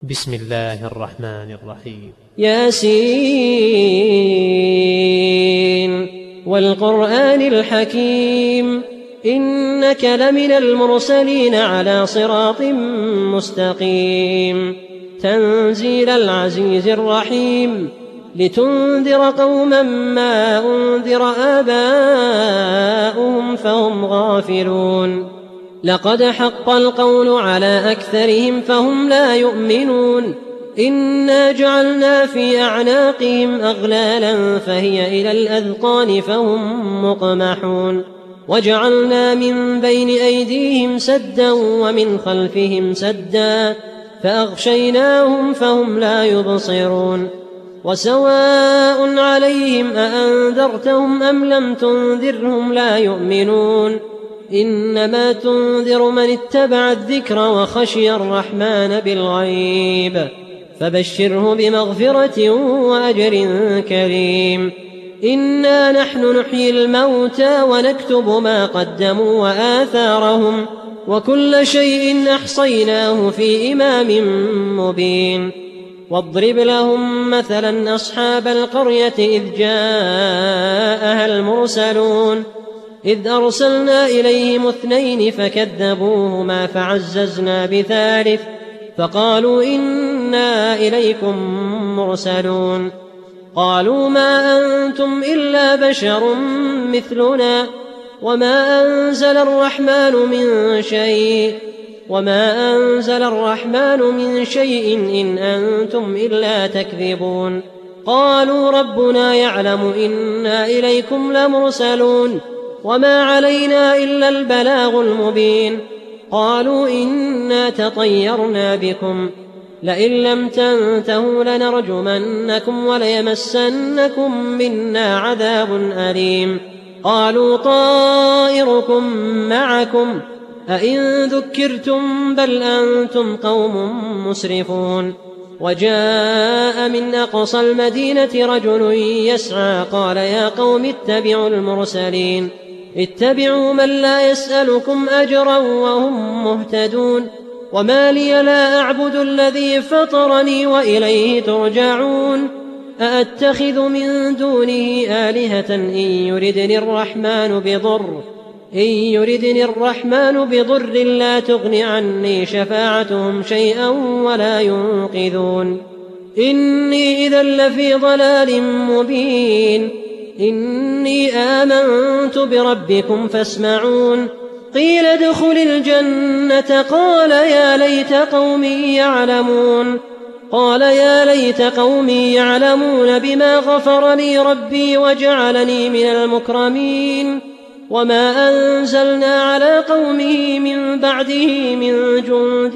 بسم الله الرحمن الرحيم. ياسين والقرآن الحكيم إنك لمن المرسلين على صراط مستقيم تنزيل العزيز الرحيم لتنذر قوما ما أنذر آباؤهم فهم غافلون لقد حق القول على أكثرهم فهم لا يؤمنون إنا جعلنا في أعناقهم أغلالا فهي إلى الأذقان فهم مقمحون وجعلنا من بين أيديهم سدا ومن خلفهم سدا فأغشيناهم فهم لا يبصرون وسواء عليهم أأنذرتهم أم لم تنذرهم لا يؤمنون إنما تنذر من اتبع الذكر وخشي الرحمن بالغيب فبشره بمغفرة وأجر كريم إنا نحن نحيي الموتى ونكتب ما قدموا وآثارهم وكل شيء أحصيناه في إمام مبين واضرب لهم مثلا أصحاب القرية إذ جاءها المرسلون إذ أرسلنا إليهم 2 فكذبوهما فعززنا بثالث فقالوا إنا إليكم مرسلون قالوا ما أنتم إلا بشر مثلنا وما أنزل الرحمن من شيء إن أنتم إلا تكذبون قالوا ربنا يعلم إنا إليكم لمرسلون وما علينا إلا البلاغ المبين قالوا إنا تطيرنا بكم لئن لم تنتهوا لنرجمنكم وليمسنكم منا عذاب أليم قالوا طائركم معكم أئن ذكرتم بل أنتم قوم مسرفون وجاء من أقصى المدينة رجل يسعى قال يا قوم اتبعوا المرسلين اتبعوا من لا يسألكم أجرا وهم مهتدون وما لي لا أعبد الذي فطرني وإليه ترجعون أأتخذ من دونه آلهة إن يردني الرحمن بضر لا تغن عني شفاعتهم شيئا ولا ينقذون إني إذا لفي ضلال مبين إني آمنت بربكم فاسمعون قيل ادخل الجنة قال يا ليت قومي يعلمون بما غفر لي ربي وجعلني من المكرمين وما أنزلنا على قومه من بعده من جند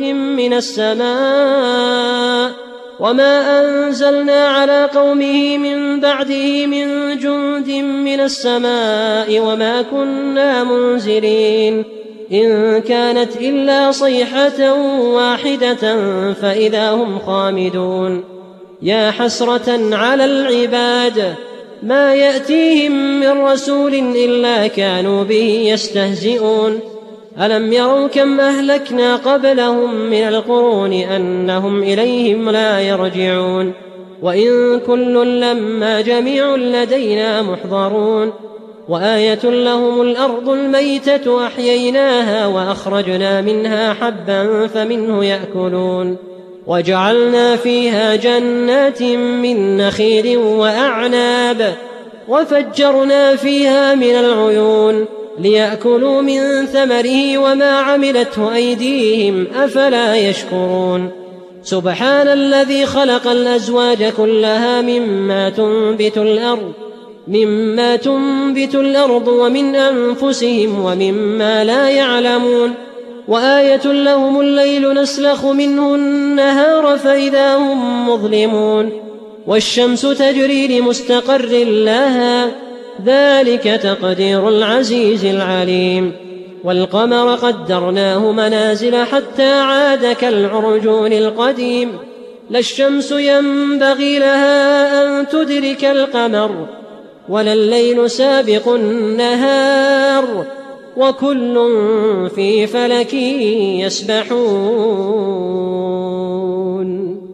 من السماء وما كنا منزلين إن كانت إلا صيحة واحدة فإذا هم خامدون يا حسرة على العباد ما يأتيهم من رسول إلا كانوا به يستهزئون ألم يروا كم أهلكنا قبلهم من القرون أنهم إليهم لا يرجعون وإن كل لما جميع لدينا محضرون وآية لهم الأرض الميتة أحييناها وأخرجنا منها حبا فمنه يأكلون وجعلنا فيها جنات من نخيل وأعناب وفجرنا فيها من العيون ليأكلوا من ثمره وما عملته أيديهم أفلا يشكرون سبحان الذي خلق الأزواج كلها مما تنبت الأرض ومن أنفسهم ومما لا يعلمون وآية لهم الليل نسلخ منه النهار فإذا هم مظلمون والشمس تجري لمستقر لها ذلك تقدير العزيز العليم والقمر قدرناه منازل حتى عاد كالعرجون القديم لا الشمس ينبغي لها أن تدرك القمر ولا الليل سابق النهار وكل في فلك يسبحون.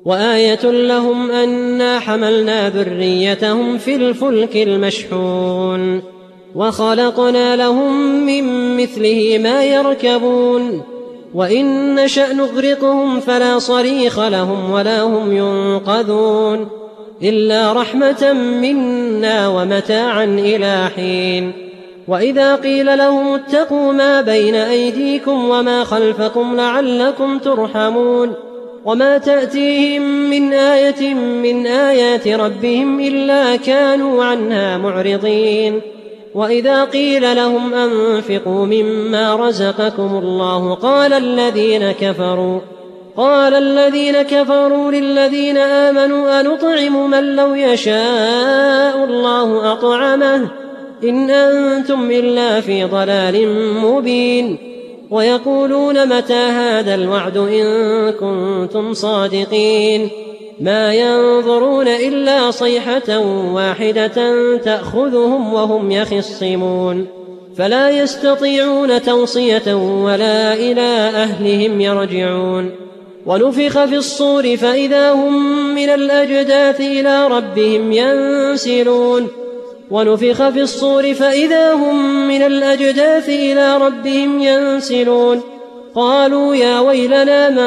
وآية لهم أنا حملنا ذريتهم في الفلك المشحون وخلقنا لهم من مثله ما يركبون وإن نشأ نغرقهم فلا صريخ لهم ولا هم ينقذون إلا رحمة منا ومتاعا إلى حين. وإذا قيل لهم اتقوا ما بين أيديكم وما خلفكم لعلكم ترحمون وما تأتيهم من آية من آيات ربهم إلا كانوا عنها معرضين. وإذا قيل لهم أنفقوا مما رزقكم الله قال الذين كفروا للذين آمنوا أنطعم من لو يشاء الله أطعمه إن أنتم إلا في ضلال مبين. ويقولون متى هذا الوعد إن كنتم صادقين ما ينظرون إلا صيحة واحدة تأخذهم وهم يخصمون فلا يستطيعون توصية ولا إلى أهلهم يرجعون. ونفخ في الصور فإذا هم من الأجداث إلى ربهم ينسلون ونفخ في الصور فإذا هم من الأجداث إلى ربهم ينسلون قالوا يا ويلنا من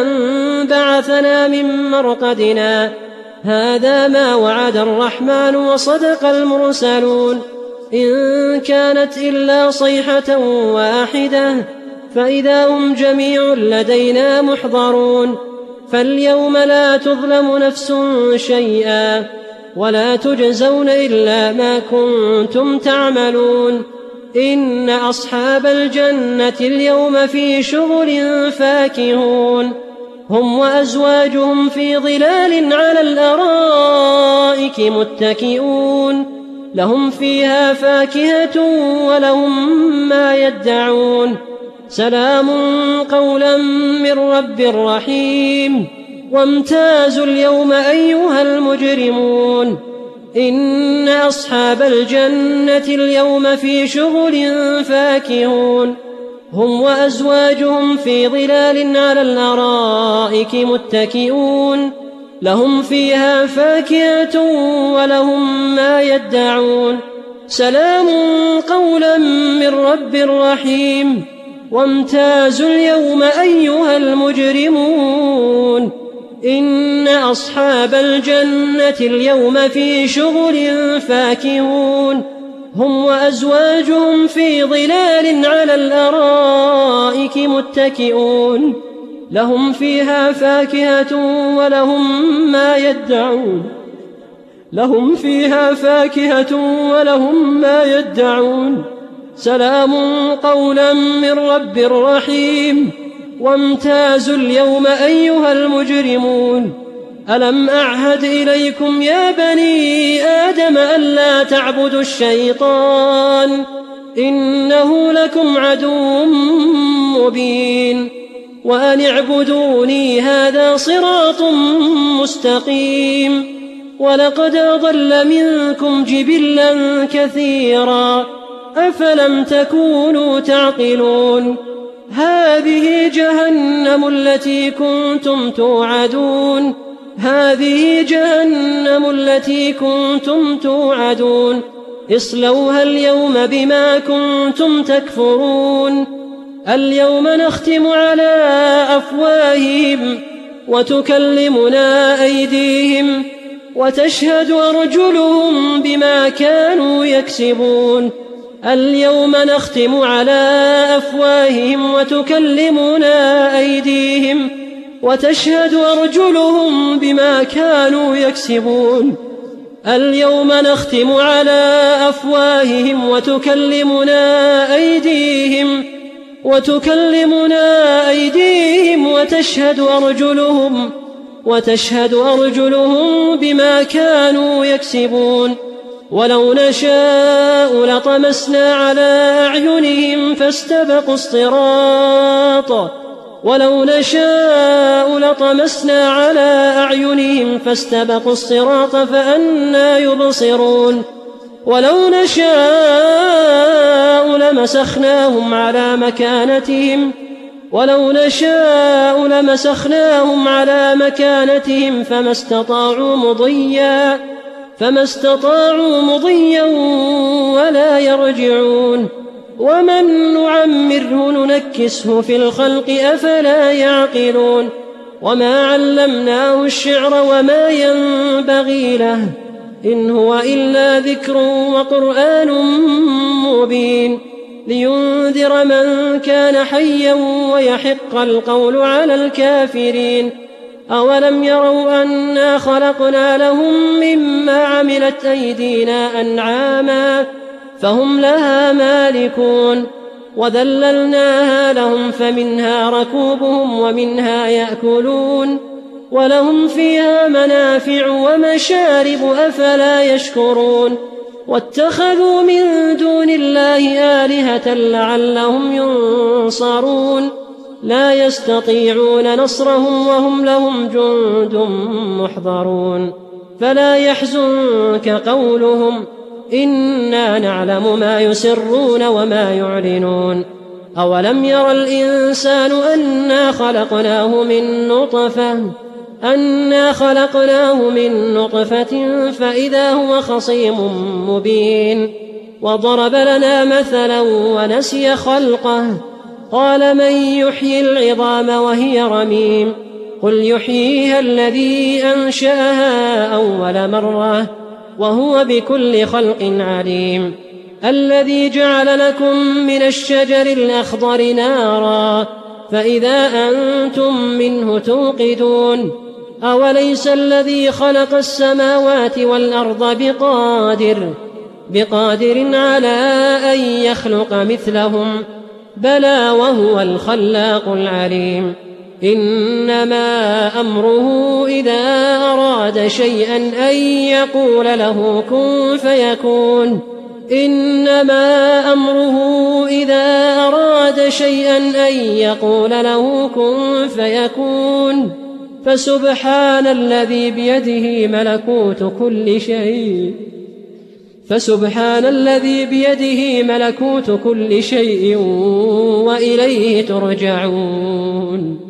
بعثنا من مرقدنا هذا ما وعد الرحمن وصدق المرسلون إن كانت إلا صيحة واحدة فإذا هم جميع لدينا محضرون فاليوم لا تظلم نفس شيئا ولا تجزون إلا ما كنتم تعملون إن أصحاب الجنة اليوم في شغل فاكهون هم وأزواجهم في ظلال على الأرائك متكئون لهم فيها فاكهة ولهم ما يدعون سلام قولا من رب رحيم. وامتازوا اليوم أيها المجرمون إن أصحاب الجنة اليوم في شغل فاكهون هم وأزواجهم في ظلال على الأرائك متكئون لهم فيها فاكهة ولهم ما يدعون سلام قولا من رب رحيم. وامتازوا اليوم أيها المجرمون إن أصحاب الجنة اليوم في شغل فاكهون هم وأزواجهم في ظلال على الأرائك متكئون لهم فيها فاكهة ولهم ما يدعون سلام قولا من رب رحيم. وامتازوا اليوم أيها المجرمون ألم أعهد إليكم يا بني آدم ألا تعبدوا الشيطان إنه لكم عدو مبين وأن اعبدوني هذا صراط مستقيم. ولقد أضل منكم جبلا كثيرا أفلم تكونوا تعقلون هذه جهنم التي كنتم توعدون اصلوها اليوم بما كنتم تكفرون. اليوم نختم على أفواههم وتكلمنا أيديهم وتشهد أرجلهم بما كانوا يكسبون. اليوم نختم على أفواههم وتكلمنا أيديهم وتشهد أرجلهم بما كانوا يكسبون. اليوم نختم على أفواههم وتكلمنا أيديهم وتشهد أرجلهم بما كانوا يكسبون. ولو نشاء لطمسنا على أعينهم فاستبقوا الصراط فأنى يبصرون. ولو نشاء لمسخناهم على مكانتهم ولو نشاء لمسخناهم على مكانتهم فما استطاعوا مضيا ولا يرجعون. ومن نعمره ننكسه في الخلق أفلا يعقلون. وما علمناه الشعر وما ينبغي له إن هو إلا ذكر وقرآن مبين لينذر من كان حيا ويحق القول على الكافرين. أولم يروا أنا خلقنا لهم مما عملت أيدينا أنعاما فهم لها مالكون وذللناها لهم فمنها ركوبهم ومنها يأكلون ولهم فيها منافع ومشارب أفلا يشكرون. واتخذوا من دون الله آلهة لعلهم ينصرون لا يستطيعون نصرهم وهم لهم جند محضرون. فلا يحزنك قولهم إنا نعلم ما يسرون وما يعلنون. أولم ير الإنسان أنا خلقناه من نطفة فإذا هو خصيم مبين. وضرب لنا مثلا ونسي خلقه قال من يحيي العظام وهي رميم قل يحييها الذي أنشأها أول مرة وهو بكل خلق عليم. الذي جعل لكم من الشجر الأخضر نارا فإذا أنتم منه توقدون. أوليس الذي خلق السماوات والأرض بقادر على أن يخلق مثلهم بلى وهو الخلاق العليم. إنما أمره إذا أراد شيئا أن يقول له كن فيكون. فسبحان الذي بيده ملكوت كل شيء وإليه ترجعون.